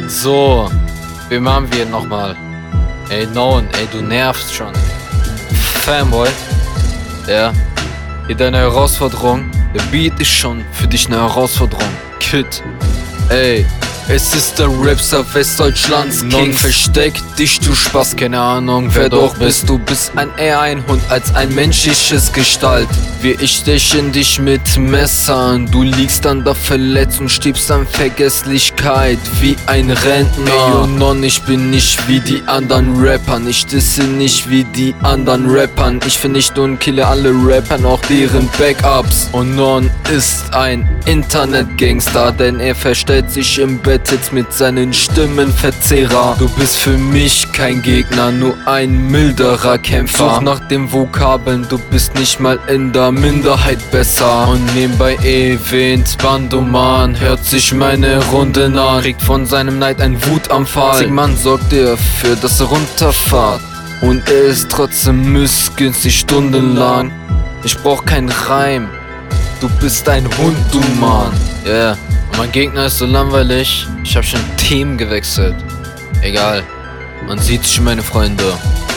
So, wem haben wir nochmal? Ey, Noan, ey, du nervst schon. Fanboy, ja, hier deine Herausforderung. Der Beat ist schon für dich eine Herausforderung. Kid, ey, es ist der Rapstar Westdeutschlands King. Versteck dich, du Spaß, keine Ahnung wer doch bist. Du bist eher ein Hund als ein menschliches Gestalt. Wie ich stech in dich mit Messern. Du liegst dann da verletzt und stirbst an Vergesslichkeit wie ein Rentner. Ey, oh non, ich bin nicht wie die anderen Rappern. Ich disse nicht wie die anderen Rappern. Ich vernichte und kille alle Rappern, auch deren Backups. Und non ist ein Internetgangster, denn er verstellt sich im Bett jetzt mit seinen Stimmenverzehrer. Du bist für mich kein Gegner, nur ein milderer Kämpfer. Such nach den Vokabeln, du bist nicht mal in der Minderheit besser. Und nebenbei erwähnt Bandoman, hört sich meine Runde an, kriegt von seinem Neid ein Wutanfall. Sigmund sorgt dafür, dass er runterfahrt, und er ist trotzdem missgünstig stundenlang. Ich brauch keinen Reim, du bist ein Hund, du Mann. Yeah. Und mein Gegner ist so langweilig, ich hab schon Team gewechselt. Egal, man sieht sich, meine Freunde.